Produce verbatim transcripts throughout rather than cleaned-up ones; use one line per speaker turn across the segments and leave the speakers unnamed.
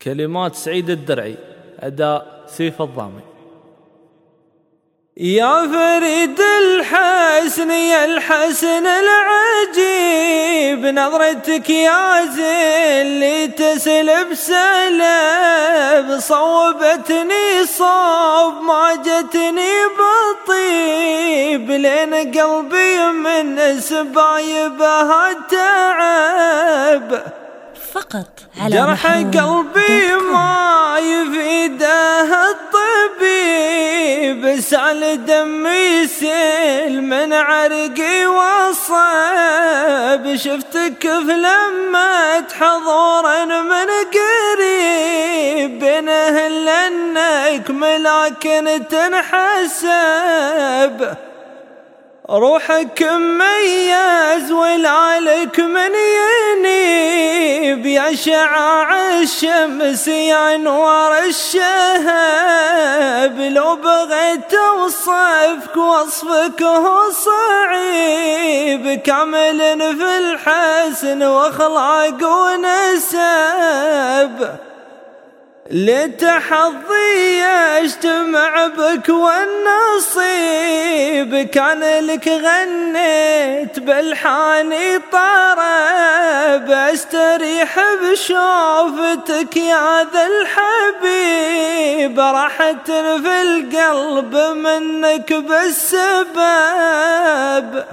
كلمات سعيد الدرعي، أداء سيف الضامي.
يا فريد الحسن يا الحسن العجيب، نظرتك يا زين اللي تسلب سلب، صوبتني صوب ما جتني بطيب، لين قلبي من سبايبها تعب.
فقط على
جرح قلبي ما يفيده الطبيب، سال دمي سيل من عرقي وصب، شفتك في لمة حضورا من قريب، بين اهل انك ملاكن تنحسب، روحك مميز ولعلك من ينيب، يا شعاع الشمس يا انوار الشهب، لو بغيت اوصفك وصفك هو صعيب، كامل في الحسن واخلاق ونسب، ليت حظي يجتمع بك والنصيب، كان لك غنيت بالحاني طرب، استريح بشوفتك يا ذا الحبيب، راحت في القلب منك بالسبب،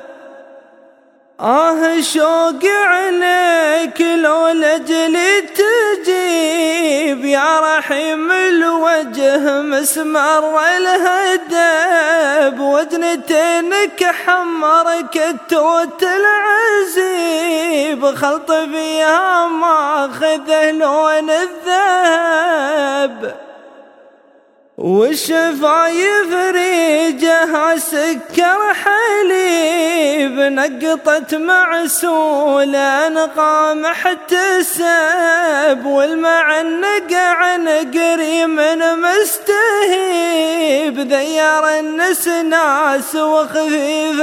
آه شوق عليك لو لجلي تجيب، يا رحيم الوجه مسمر الهدب، وجنتينك حمر كتوت العزيب، خلط فيها ماخذه لون الذهب، والشفايف ريجها سكر حليب، نقطة معسولة نقام احتسب، والمعنق عن قري من مستهيب، ذيار النسناس وخفيف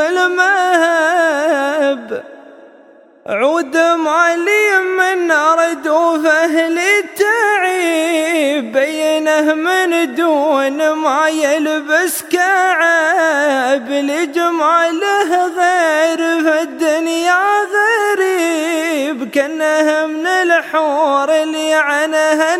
المهب، عود مالي من ردوف أهلي تعيب، بينه من دون ما يلبس كعب، لجماله غير في الدنيا غريب، كأنه من الحور اللي عنها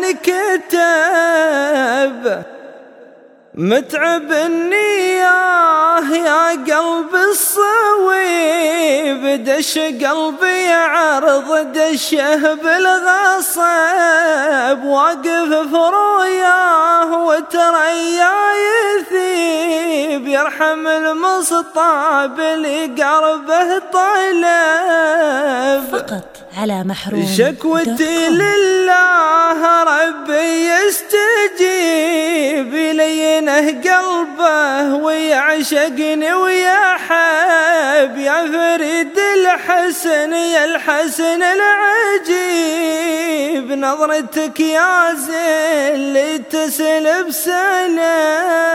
انكتب، متعب النياه يا قلب الصويب، دش قلبي عرض دشه بالغصب، واقف فروياه وتريا يثيب، يرحم المصطاب اللي قربه طلب.
فقط على محروم.
شكوتي لله ربي يستجيب، يلينه قلبه ويعشقني ويحب، يا فريد الحسن يا الحسن العجيب، نظرتك يا زين اللي تسلب سلام.